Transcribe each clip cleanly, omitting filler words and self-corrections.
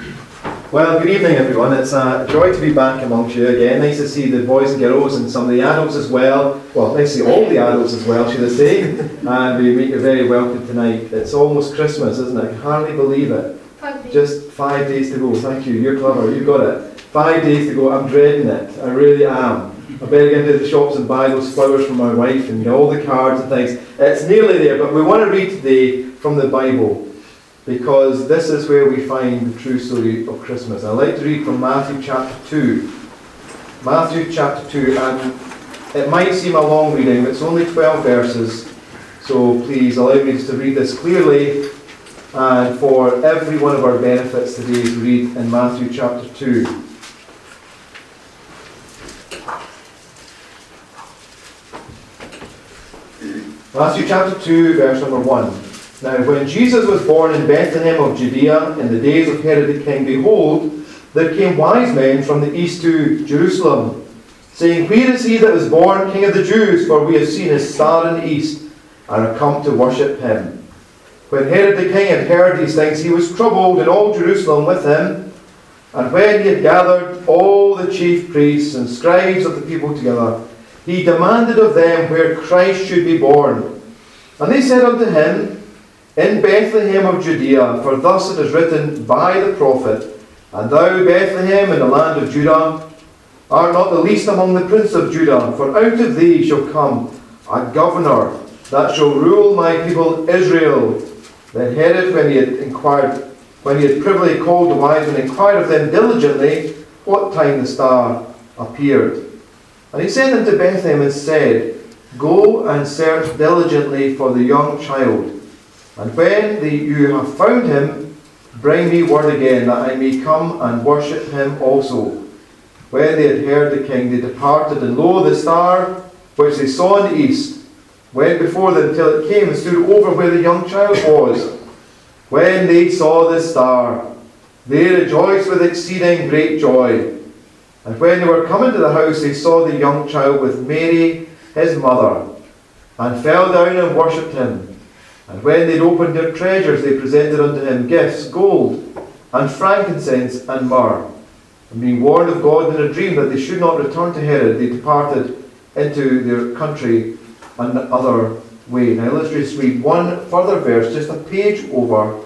Well, good evening everyone. It's a joy to be back amongst you again. Nice to see the boys and girls and some of the adults as well. Well, nice to see all the adults as well, should I say. And we make you very welcome tonight. It's almost Christmas, isn't it? I can hardly believe it. 5 days. Just 5 days to go. Thank you. You're clever. You got it. 5 days to go. I'm dreading it. I really am. I better get into the shops and buy those flowers for my wife and all the cards and things. It's nearly there, but we want to read today from the Bible, because this is where we find the true story of Christmas. I'd like to read from Matthew chapter 2. Matthew chapter 2, and it might seem a long reading, but it's only 12 verses. So please allow me to read this clearly, and for every one of our benefits today to read in Matthew chapter 2. Matthew chapter 2, verse number 1. Now, when Jesus was born in Bethlehem of Judea in the days of Herod the king, behold, there came wise men from the east to Jerusalem, saying, Where is he that was born King of the Jews? For we have seen his star in the east, and are come to worship him. When Herod the king had heard these things, he was troubled, and all Jerusalem with him. And when he had gathered all the chief priests and scribes of the people together, he demanded of them where Christ should be born. And they said unto him, In Bethlehem of Judea, for thus it is written by the prophet, And thou, Bethlehem, in the land of Judah, art not the least among the princes of Judah, for out of thee shall come a governor that shall rule my people Israel. Then Herod, when he had privily called the wise men, inquired of them diligently what time the star appeared. And he sent them to Bethlehem and said, Go and search diligently for the young child. And when you have found him, bring me word again, that I may come and worship him also. When they had heard the king, they departed, and lo, the star which they saw in the east went before them till it came and stood over where the young child was. When they saw the star, they rejoiced with exceeding great joy. And when they were come into the house, they saw the young child with Mary his mother, and fell down and worshipped him. And when they had opened their treasures, they presented unto him gifts, gold, and frankincense, and myrrh. And being warned of God in a dream that they should not return to Herod, they departed into their country another way. Now let's just read one further verse, just a page over.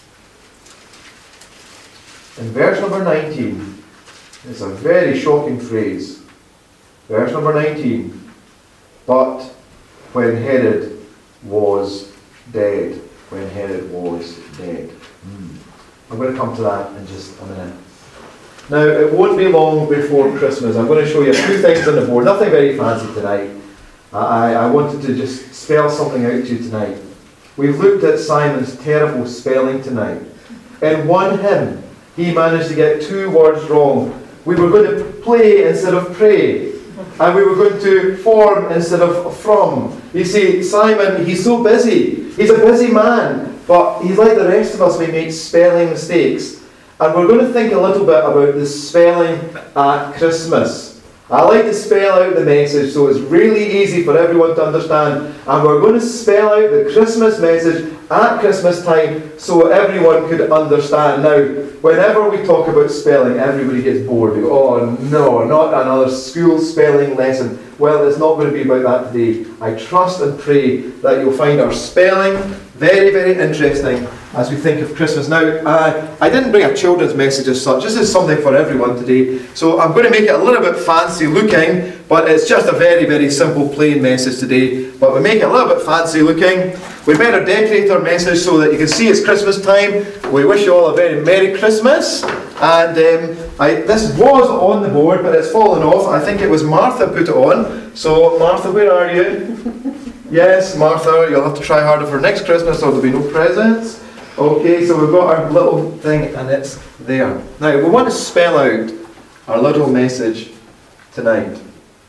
In verse number 19, it's a very shocking phrase. Verse number 19. But when Herod was dead. When Herod was dead. I'm going to come to that in just a minute. Now, it won't be long before Christmas. I'm going to show you a few things on the board. Nothing very fancy tonight. I wanted to just spell something out to you tonight. We've looked at Simon's terrible spelling tonight. In one hymn, he managed to get 2 words wrong. We were going to play instead of pray. And we were going to form instead of from. You see, Simon, he's so busy. He's a busy man. But he's like the rest of us. We make spelling mistakes. And we're going to think a little bit about the spelling at Christmas. I like to spell out the message so it's really easy for everyone to understand. And we're going to spell out the Christmas message at Christmas time so everyone could understand. Now, whenever we talk about spelling, everybody gets bored. They go, oh no, not another school spelling lesson. Well, it's not going to be about that today. I trust and pray that you'll find our spelling very, very interesting as we think of Christmas. Now, I didn't bring a children's message as such. This is something for everyone today. So I'm going to make it a little bit fancy looking, but it's just a very, very simple, plain message today. But we make it a little bit fancy looking. We better decorate our message so that you can see it's Christmas time. We wish you all a very Merry Christmas. And this was on the board, but it's fallen off. I think it was Martha put it on. So, Martha, where are you? Yes, Martha, you'll have to try harder for next Christmas or there'll be no presents. Okay, so we've got our little thing and it's there. Now, we want to spell out our little message tonight.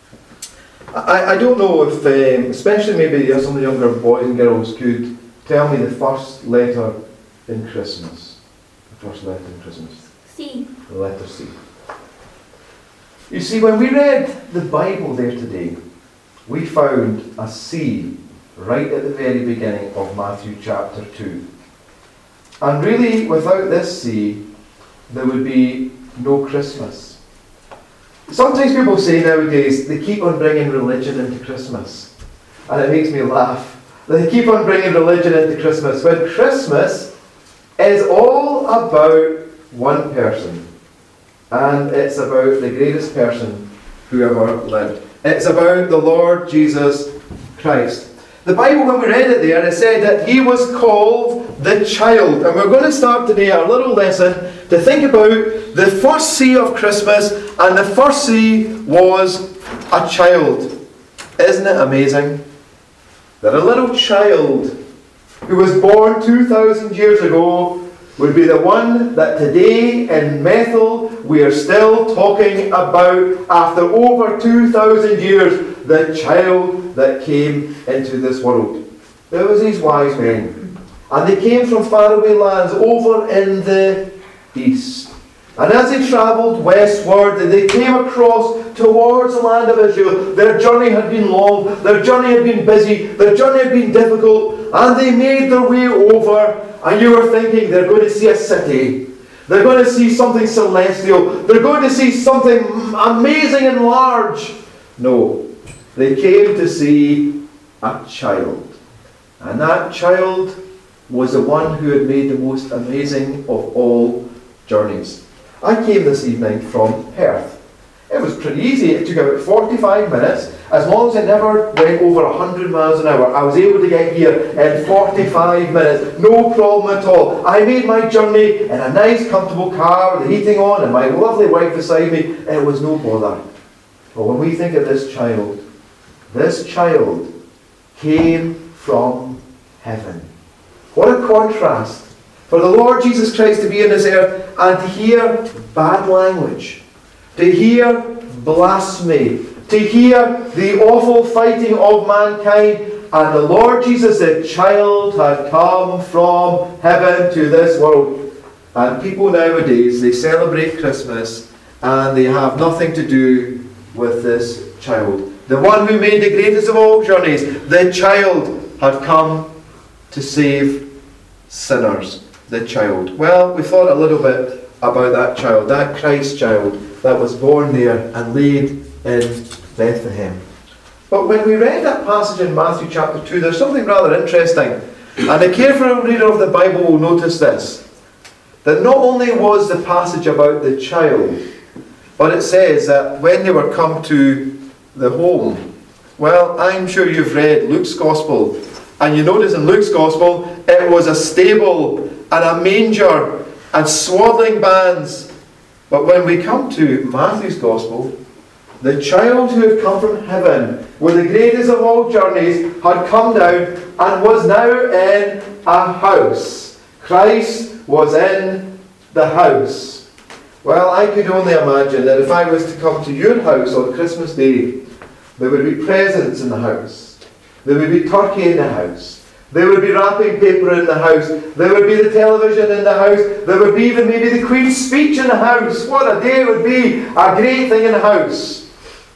I don't know if, especially maybe some of the younger boys and girls could tell me the first letter in Christmas. The first letter in Christmas. C. The letter C. You see, when we read the Bible there today, we found a C right at the very beginning of Matthew chapter 2. And really, without this C, there would be no Christmas. Sometimes people say nowadays they keep on bringing religion into Christmas. And it makes me laugh. They keep on bringing religion into Christmas, when Christmas is all about one person. And it's about the greatest person who ever lived. It's about the Lord Jesus Christ. The Bible, when we read it there, it said that he was called the child. And we're going to start today our little lesson to think about the first C of Christmas. And the first C was a child. Isn't it amazing that a little child who was born 2,000 years ago would be the one that today in Bethel we are still talking about after over 2,000 years, the child that came into this world. There was these wise men, and they came from faraway lands over in the east. And as they travelled westward, they came across towards the land of Israel. Their journey had been long, their journey had been busy, their journey had been difficult, and they made their way over. And you were thinking they're going to see a city, they're going to see something celestial, they're going to see something amazing and large. No, they came to see a child. And that child was the one who had made the most amazing of all journeys. I came this evening from Perth. It was pretty easy. It took about 45 minutes. As long as I never went over 100 miles an hour, I was able to get here in 45 minutes. No problem at all. I made my journey in a nice, comfortable car with the heating on and my lovely wife beside me. It was no bother. But when we think of this child came from heaven. What a contrast for the Lord Jesus Christ to be in this earth and to hear bad language, to hear blasphemy, to hear the awful fighting of mankind. And the Lord Jesus, the child, had come from heaven to this world. And people nowadays, they celebrate Christmas and they have nothing to do with this child. The one who made the greatest of all journeys, the child, had come to save sinners. The child. Well, we thought a little bit about that child, that Christ child that was born there and laid in Bethlehem. But when we read that passage in Matthew chapter 2, there's something rather interesting. And a careful reader of the Bible will notice this. That not only was the passage about the child, but it says that when they were come to the home. Well, I'm sure you've read Luke's Gospel. And you notice in Luke's Gospel, it was a stable and a manger and swaddling bands. But when we come to Matthew's Gospel, the child who had come from heaven, with the greatest of all journeys, had come down and was now in a house. Christ was in the house. Well, I could only imagine that if I was to come to your house on Christmas Day, there would be presents in the house. There would be turkey in the house. There would be wrapping paper in the house. There would be the television in the house. There would be even maybe the Queen's speech in the house. What a day it would be. A great thing in the house.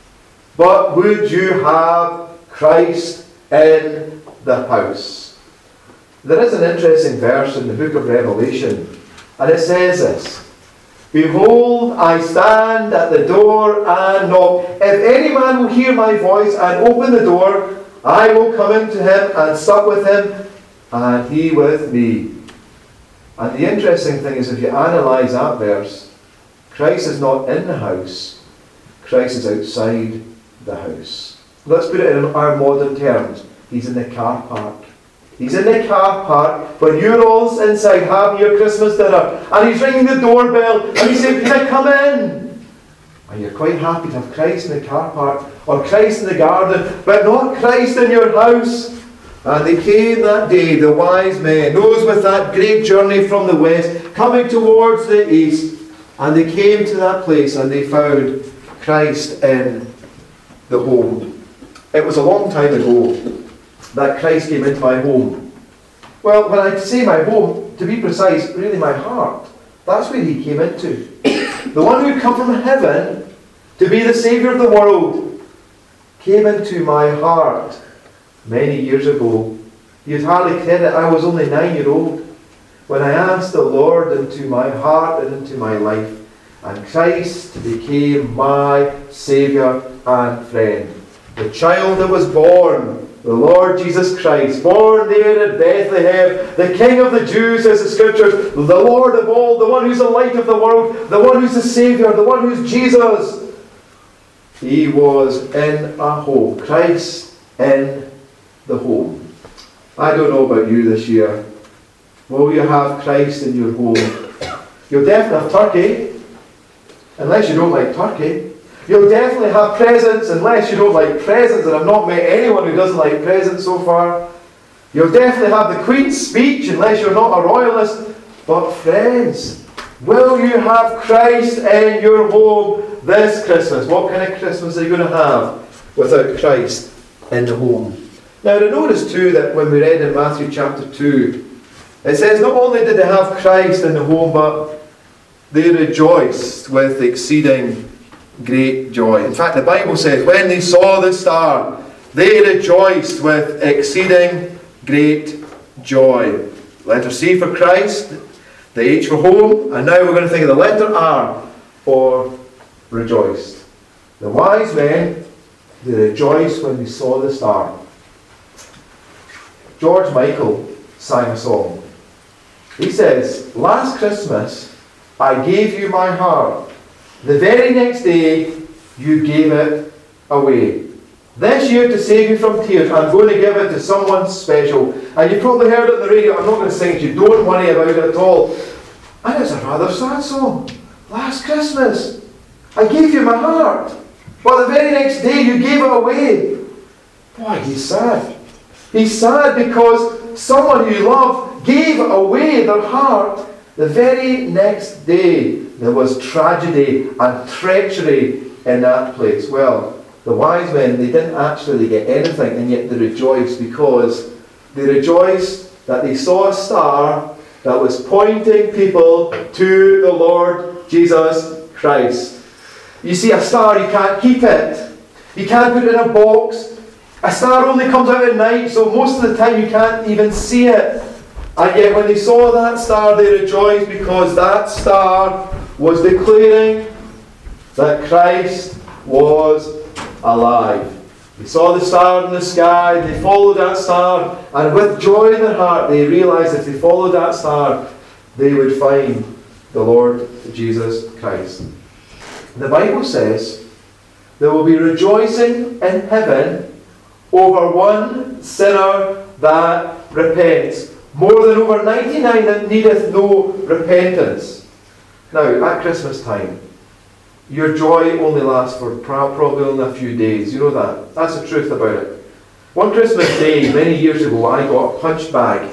But would you have Christ in the house? There is an interesting verse in the book of Revelation. And it says this. Behold, I stand at the door and knock. If any man will hear my voice and open the door, I will come into him and sup with him, and he with me. And the interesting thing is, if you analyse that verse, Christ is not in the house, Christ is outside the house. Let's put it in our modern terms. He's in the car park. He's in the car park when you're all inside having your Christmas dinner, and he's ringing the doorbell, and he's saying, can I come in? And you're quite happy to have Christ in the car park, or Christ in the garden, but not Christ in your house. And they came that day, the wise men, those with that great journey from the west, coming towards the east. And they came to that place and they found Christ in the home. It was a long time ago that Christ came into my home. Well, when I say my home, to be precise, really my heart. That's where he came into. The one who had come from heaven to be the Saviour of the world came into my heart many years ago. You'd hardly credit I was only 9 years old when I asked the Lord into my heart and into my life, and Christ became my Saviour and friend. The child that was born, the Lord Jesus Christ, born there in Bethlehem, the King of the Jews, says the Scriptures, the Lord of all, the one who's the light of the world, the one who's the Saviour, the one who's Jesus. He was in a home. Christ in the home. I don't know about you this year. Will you have Christ in your home? You'll definitely have turkey, unless you don't like turkey. You'll definitely have presents, unless you don't like presents, and I've not met anyone who doesn't like presents so far. You'll definitely have the Queen's speech, unless you're not a royalist. But friends, will you have Christ in your home this Christmas? What kind of Christmas are you going to have without Christ in the home? Now, notice too that when we read in Matthew chapter 2, it says not only did they have Christ in the home, but they rejoiced with exceeding great joy. In fact, the Bible says, when they saw the star, they rejoiced with exceeding great joy. Letter C for Christ, the H for home, and now we're going to think of the letter R for rejoiced. The wise men, they rejoiced when they saw the star. George Michael sang a song. He says, last Christmas I gave you my heart. The very next day, you gave it away. This year, to save you from tears, I'm going to give it to someone special. And you probably heard it on the radio. I'm not going to sing it to you. Don't worry about it at all. And it's a rather sad song. Last Christmas, I gave you my heart. But the very next day, you gave it away. Boy, he's sad. He's sad because someone you love gave away their heart. The very next day, there was tragedy and treachery in that place. Well, the wise men, they didn't actually get anything, and yet they rejoiced because they rejoiced that they saw a star that was pointing people to the Lord Jesus Christ. You see, a star, you can't keep it. You can't put it in a box. A star only comes out at night, so most of the time you can't even see it. And yet when they saw that star, they rejoiced because that star was declaring that Christ was alive. They saw the star in the sky, they followed that star, and with joy in their heart, they realized if they followed that star, they would find the Lord Jesus Christ. The Bible says there will be rejoicing in heaven over one sinner that repents, more than over 99 that needeth no repentance. Now, at Christmas time, your joy only lasts for probably only a few days. You know that. That's the truth about it. One Christmas day, many years ago, I got a punch bag.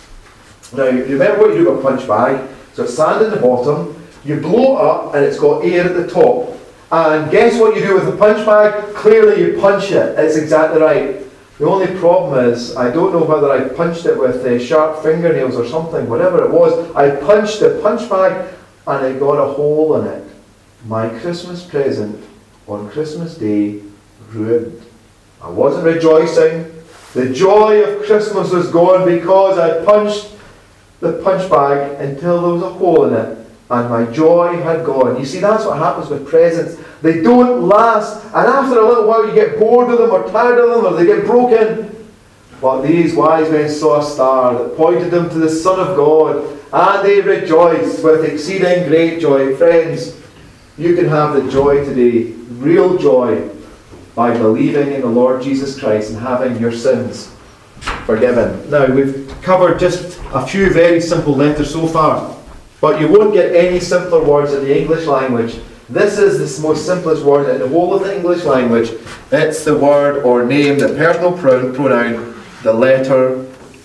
Now, remember what you do with a punch bag? So it's sand in the bottom, you blow it up, and it's got air at the top. And guess what you do with a punch bag? Clearly you punch it. It's exactly right. The only problem is, I don't know whether I punched it with sharp fingernails or something, whatever it was. I punched the punch bag and it got a hole in it. My Christmas present on Christmas Day ruined. I wasn't rejoicing. The joy of Christmas was gone because I punched the punch bag until there was a hole in it and my joy had gone. You see, that's what happens with presents. They don't last, and after a little while you get bored of them or tired of them or they get broken. But these wise men saw a star that pointed them to the Son of God, and they rejoiced with exceeding great joy. Friends, you can have the joy today, real joy, by believing in the Lord Jesus Christ and having your sins forgiven. Now, we've covered just a few very simple letters so far, but you won't get any simpler words in the English language. This is the most simplest word in the whole of the English language. It's the word or name, the personal pronoun, the letter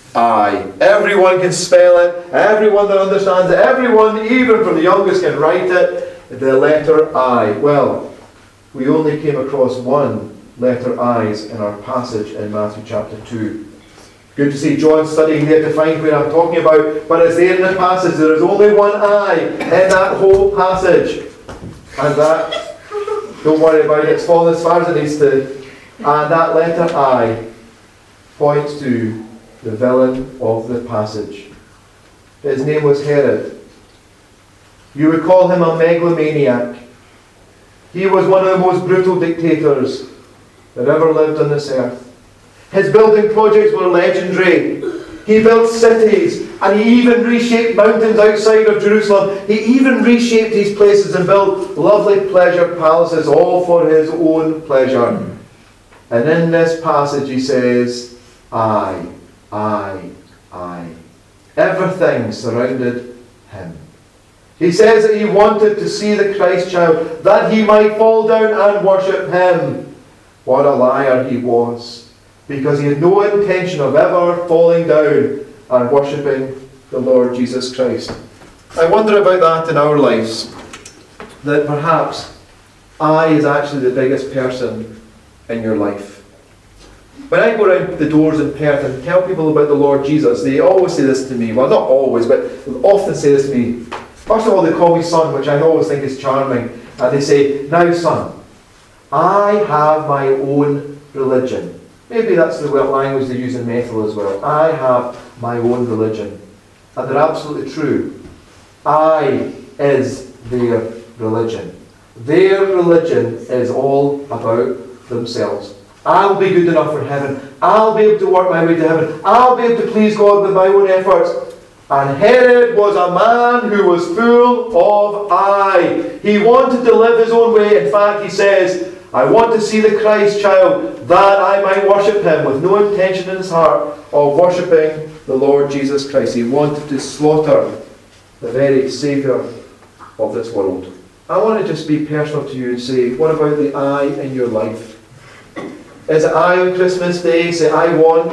I. Everyone can spell it. Everyone that understands it. Everyone, even from the youngest, can write it. The letter I. Well, we only came across one letter I's in our passage in Matthew chapter 2. Good to see John studying there to find where I'm talking about. But it's there in the passage. There is only one I in that whole passage. And that, don't worry about it, it's fallen as far as it needs to. And that letter I points to the villain of the passage. His name was Herod. You would call him a megalomaniac. He was one of the most brutal dictators that ever lived on this earth. His building projects were legendary. He built cities, and he even reshaped mountains outside of Jerusalem. He even reshaped these places and built lovely pleasure palaces, all for his own pleasure. And in this passage he says, I. Everything surrounded him. He says that he wanted to see the Christ child, that he might fall down and worship him. What a liar he was, because he had no intention of ever falling down and worshipping the Lord Jesus Christ. I wonder about that in our lives, that perhaps I is actually the biggest person in your life. When I go around the doors in Perth and tell people about the Lord Jesus, they always say this to me. Well, not always, but they often say this to me. First of all, they call me son, which I always think is charming. And they say, now son, I have my own religion. Maybe that's the language they use in Methil as well. I have my own religion. And they're absolutely true. I is their religion. Their religion is all about themselves. I'll be good enough for heaven. I'll be able to work my way to heaven. I'll be able to please God with my own efforts. And Herod was a man who was full of I. He wanted to live his own way. In fact, he says, I want to see the Christ child, that I might worship him, with no intention in his heart of worshipping the Lord Jesus Christ. He wanted to slaughter the very Saviour of this world. I want to just be personal to you and say, what about the I in your life? Is it I on Christmas Day? Say, I want.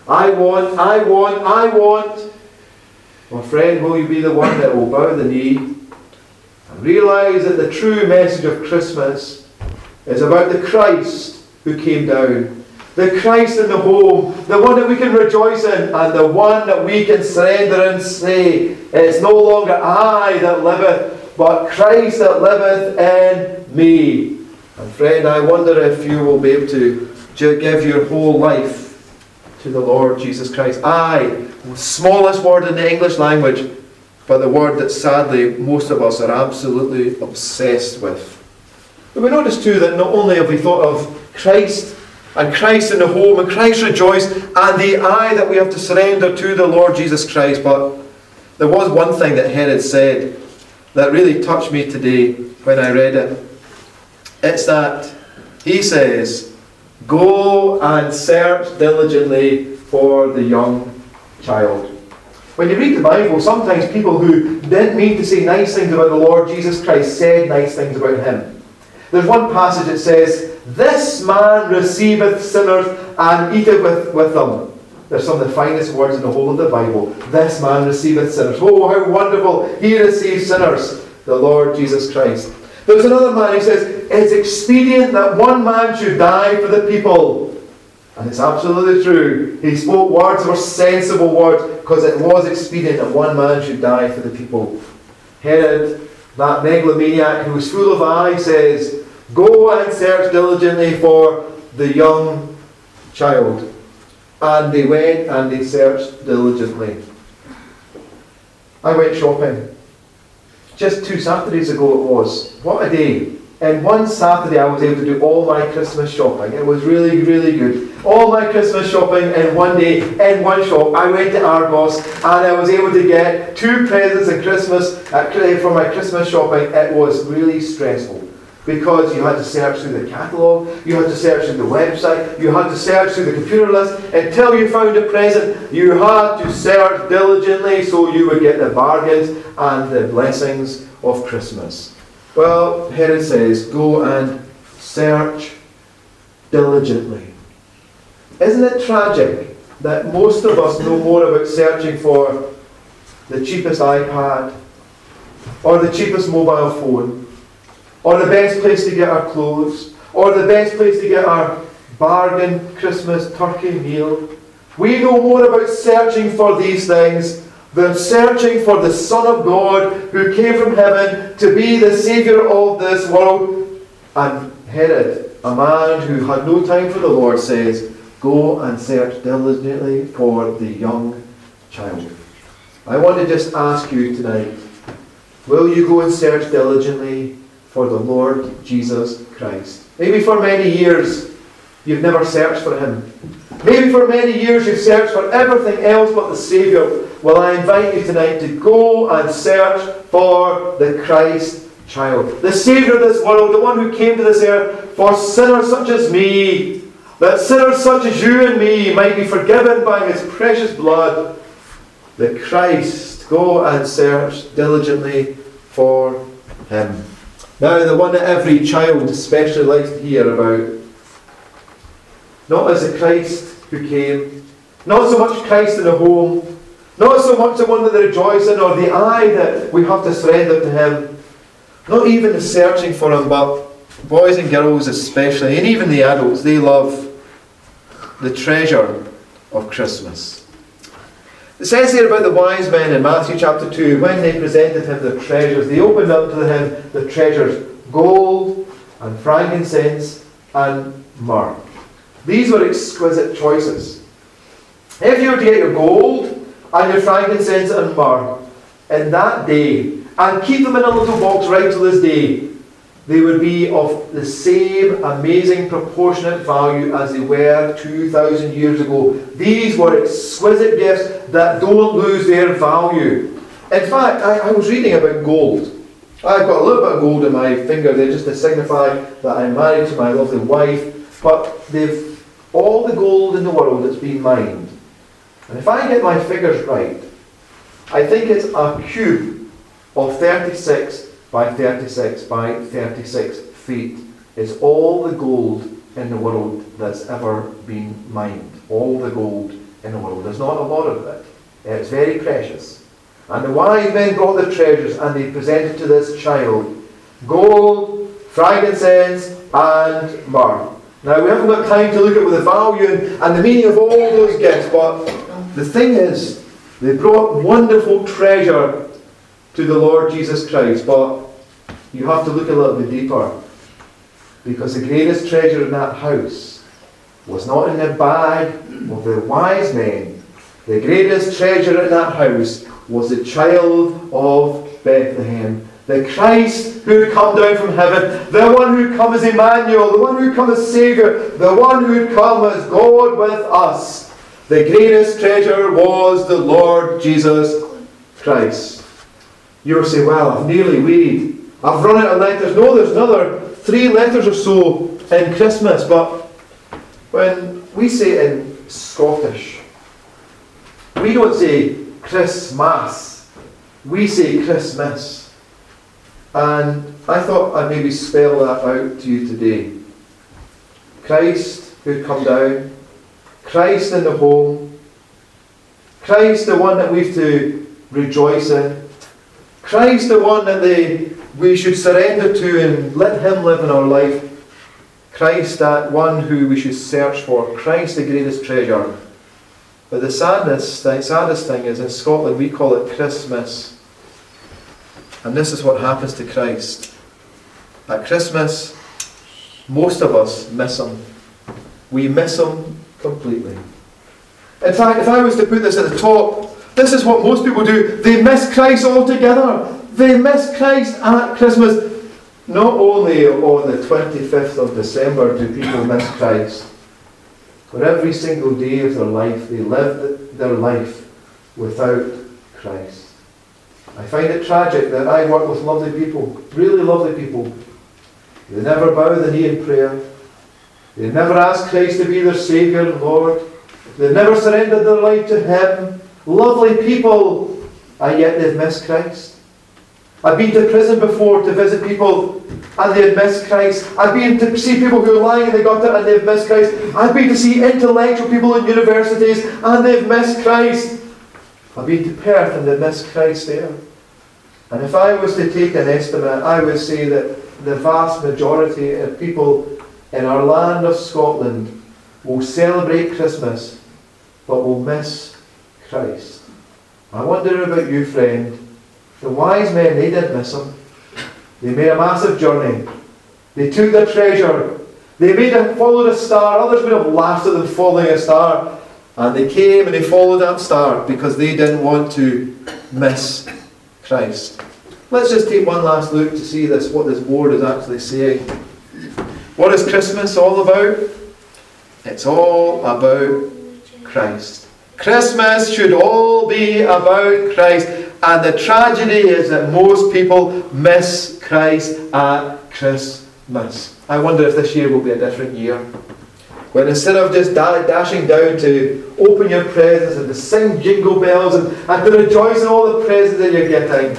Well, friend, will you be the one that will bow the knee and realise that the true message of Christmas is about the Christ who came down, the Christ in the home, the one that we can rejoice in, and the one that we can surrender and say, it's no longer I that liveth, but Christ that liveth in me. And friend, I wonder if you will be able to give your whole life to the Lord Jesus Christ. I, the smallest word in the English language, but the word that sadly most of us are absolutely obsessed with. But we notice too that not only have we thought of Christ and Christ in the home and Christ rejoice and the I that we have to surrender to the Lord Jesus Christ, but there was one thing that Herod said that really touched me today when I read it. It's that he says, go and search diligently for the young child. When you read the Bible, sometimes people who didn't mean to say nice things about the Lord Jesus Christ said nice things about him. There's one passage that says, this man receiveth sinners and eateth with them. There's some of the finest words in the whole of the Bible. This man receiveth sinners. Oh, how wonderful. He receives sinners. The Lord Jesus Christ. There's another man who says, it's expedient that one man should die for the people. And it's absolutely true. He spoke words that were sensible words, because it was expedient that one man should die for the people. Herod, that megalomaniac who was full of I, says, go and search diligently for the young child. And they went and they searched diligently. I went shopping. Just 2 Saturdays ago it was. What a day. And one Saturday I was able to do all my Christmas shopping. It was really, really good. All my Christmas shopping in one day, in one shop. I went to Argos and I was able to get 2 presents at Christmas for my Christmas shopping. It was really stressful because you had to search through the catalogue, you had to search through the website, you had to search through the computer list until you found a present. You had to search diligently so you would get the bargains and the blessings of Christmas. Well, Herod says, go and search diligently. Isn't it tragic that most of us know more about searching for the cheapest iPad, or the cheapest mobile phone, or the best place to get our clothes, or the best place to get our bargain Christmas turkey meal? We know more about searching for these things than searching for the Son of God who came from heaven to be the Saviour of this world. And Herod, a man who had no time for the Lord, says, go and search diligently for the young child. I want to just ask you tonight, will you go and search diligently for the Lord Jesus Christ? Maybe for many years you've never searched for Him. Maybe for many years you've searched for everything else but the Saviour. Well, I invite you tonight to go and search for the Christ child, the Saviour of this world, the one who came to this earth for sinners such as me, that sinners such as you and me might be forgiven by His precious blood. The Christ. Go and search diligently for Him. Now, the one that every child especially likes to hear about, not as the Christ who came, not so much Christ in the home, not so much the one that they rejoice in, or the eye that we have to surrender to Him, not even the searching for Him, but boys and girls especially, and even the adults, they love the treasure of Christmas. It says here about the wise men in Matthew chapter 2, when they presented Him their treasures, they opened up to Him the treasures, gold and frankincense and myrrh. These were exquisite choices. If you were to get your gold and your frankincense and myrrh in that day, and keep them in a little box right to this day, they would be of the same amazing proportionate value as they were 2,000 years ago. These were exquisite gifts that don't lose their value. In fact, I was reading about gold. I've got a little bit of gold in my finger there just to signify that I'm married to my lovely wife. But they've all the gold in the world that's been mined. And if I get my figures right, I think it's a cube of 36 by 36 by 36 feet is all the gold in the world that's ever been mined. All the gold in the world. There's not a lot of it. It's very precious. And the wise men brought their treasures and they presented to this child gold, frankincense and myrrh. Now we haven't got time to look at the value and the meaning of all those gifts, but the thing is, they brought wonderful treasure to the Lord Jesus Christ, but you have to look a little bit deeper, because the greatest treasure in that house was not in the bag of the wise men. The greatest treasure in that house was the child of Bethlehem, the Christ who had come down from heaven, the one who had come as Emmanuel, the one who had come as Saviour, the one who had come as God with us. The greatest treasure was the Lord Jesus Christ. You'll say, well, I've nearly weighed. I've run out of letters. No, there's another 3 letters or so in Christmas. But when we say in Scottish, we don't say Christmas. We say Christmas. And I thought I'd maybe spell that out to you today. Christ who had come down. Christ in the home. Christ the one that we've to rejoice in. Christ the one that we should surrender to and let Him live in our life. Christ that one who we should search for. Christ the greatest treasure. But the saddest thing is in Scotland we call it Christmas. And this is what happens to Christ. At Christmas, most of us miss Him. We miss Him completely. In fact, if I was to put this at the top, this is what most people do. They miss Christ altogether. They miss Christ at Christmas. Not only on the 25th of December do people miss Christ, but every single day of their life, they live their life without Christ. I find it tragic that I work with lovely people, really lovely people. They never bow the knee in prayer. They never ask Christ to be their Saviour and Lord. They've never surrendered their life to Him. Lovely people, and yet they've missed Christ. I've been to prison before to visit people and they've missed Christ. I've been to see people who are lying in the gutter and they've missed Christ. I've been to see intellectual people in universities and they've missed Christ. I've been to Perth and they've missed Christ there. And if I was to take an estimate, I would say that the vast majority of people in our land of Scotland will celebrate Christmas but will miss Christ. I wonder about you, friend. The wise men, they didn't miss Him. They made a massive journey. They took their treasure. They followed a star. Others would have laughed at them following a star. And they came and they followed that star because they didn't want to miss Christ. Let's just take one last look to see what this board is actually saying. What is Christmas all about? It's all about Christ. Christmas should all be about Christ. And the tragedy is that most people miss Christ at Christmas. I wonder if this year will be a different year. When instead of just dashing down to open your presents and to sing jingle bells and to rejoice in all the presents that you're getting,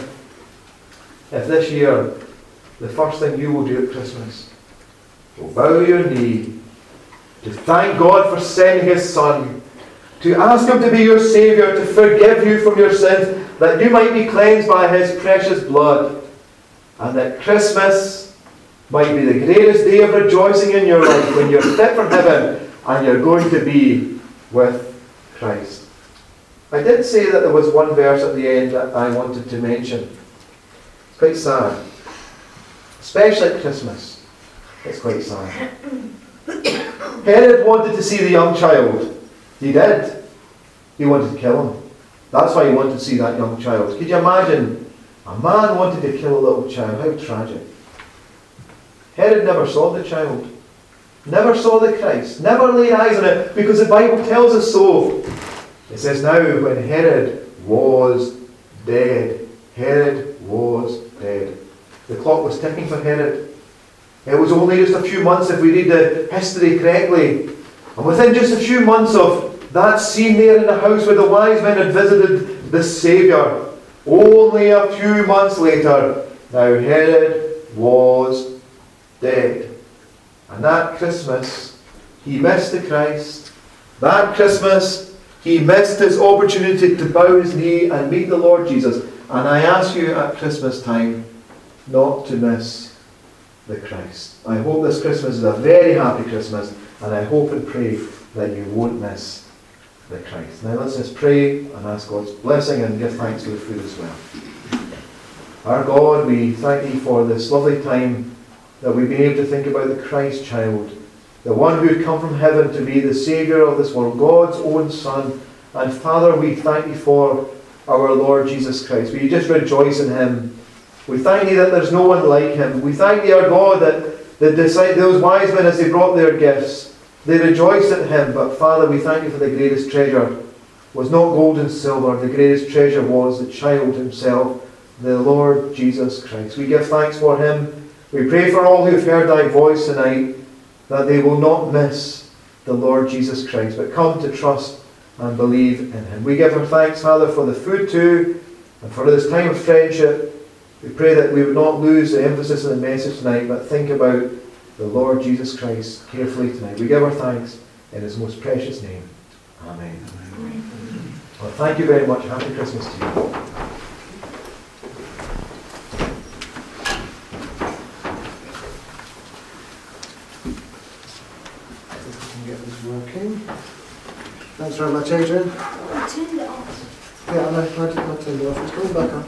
if this year the first thing you will do at Christmas will bow your knee to thank God for sending His Son, to ask Him to be your Saviour, to forgive you from your sins, that you might be cleansed by His precious blood, and that Christmas might be the greatest day of rejoicing in your life when you're fit for heaven and you're going to be with Christ. I did say that there was one verse at the end that I wanted to mention. It's quite sad. Especially at Christmas. It's quite sad. Herod wanted to see the young child. He did. He wanted to kill him. That's why he wanted to see that young child. Could you imagine a man wanted to kill a little child? How tragic. Herod never saw the child, never saw the Christ, never laid eyes on it, because the Bible tells us so. It says, now when Herod was dead, Herod was dead. The clock was ticking for Herod. It was only just a few months, if we read the history correctly, and within just a few months of that scene there in the house where the wise men had visited the Saviour, only a few months later, now Herod was dead. And that Christmas, he missed the Christ. That Christmas, he missed his opportunity to bow his knee and meet the Lord Jesus. And I ask you at Christmas time not to miss the Christ. I hope this Christmas is a very happy Christmas, and I hope and pray that you won't miss the Christ. Now let's just pray and ask God's blessing and give thanks for the food as well. Our God, we thank Thee for this lovely time that we've been able to think about the Christ child, the one who had come from heaven to be the Saviour of this world, God's own Son. And Father, we thank Thee for our Lord Jesus Christ. We just rejoice in Him. We thank Thee that there's no one like Him. We thank Thee, our God, that those wise men, as they brought their gifts, they rejoiced at Him. But Father, we thank You for the greatest treasure was not gold and silver. The greatest treasure was the child Himself, the Lord Jesus Christ. We give thanks for Him. We pray for all who have heard Thy voice tonight, that they will not miss the Lord Jesus Christ, but come to trust and believe in Him. We give Our thanks, Father, for the food too, and for this time of friendship. We pray that we would not lose the emphasis of the message tonight, but think about the Lord Jesus Christ carefully tonight. We give Our thanks in His most precious name. Amen. Amen. Well, thank you very much. Happy Christmas to you. Working. Thanks very much, Adrian. I turned it off. Yeah, I did not turn it off. It's coming back on.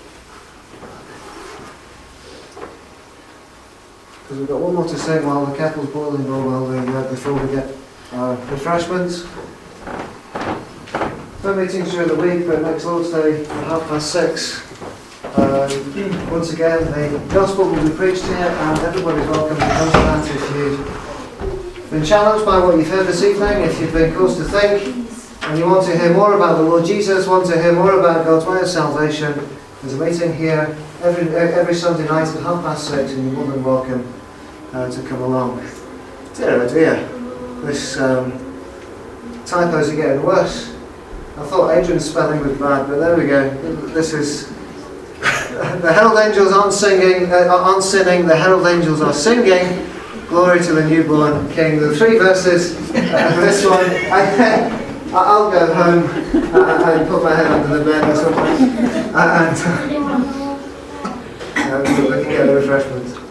Because we've got one more to sing while the kettle's boiling, or before we get our refreshments. No meetings during the week, but next Lord's Day at 6:30. Once again, the gospel will be preached here, and everybody's welcome to come to that if you've been challenged by what you've heard this evening, if you've been caused to think, and you want to hear more about the Lord Jesus, want to hear more about God's way of salvation. There's a meeting here every Sunday night at 6:30, and you're more than welcome to come along. Dear, oh dear, this typos are getting worse. I thought Adrian's spelling was bad, but there we go. This is the herald angels aren't sinning. The herald angels are singing. Glory to the newborn King. The 3 verses. This one, I'll go home and put my head under the bed or something, and we can get the refreshments.